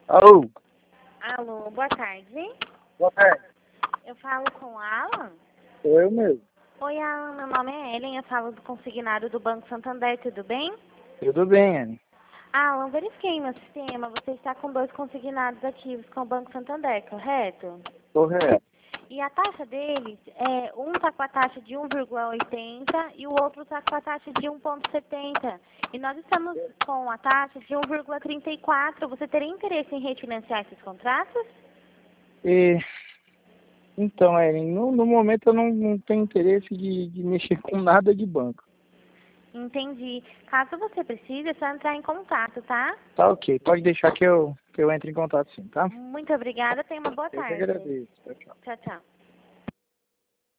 Alô, Alô, boa tarde. boa tarde. Eu falo com o Alan? Sou eu mesmo. Oi, Alan, meu nome é Ellen, eu falo do consignado do Banco Santander, tudo bem? Tudo bem, Anne? Alan, verifiquei no sistema, você está com 2 consignados ativos com o Banco Santander, correto? Correto. E a taxa deles, um está com a taxa de 1,80 e o outro está com a taxa de 1,70. E nós estamos com a taxa de 1,34. Você teria interesse em refinanciar esses contratos? E, então, Ellen, no momento eu não tenho interesse de mexer com nada de banco. Entendi. Caso você precise, é só entrar em contato, tá? Tá ok, pode deixar que eu entre em contato sim, tá? Muito obrigada, tenha uma boa Eu que tarde. agradeço. Tchau, tchau. Tchau, tchau.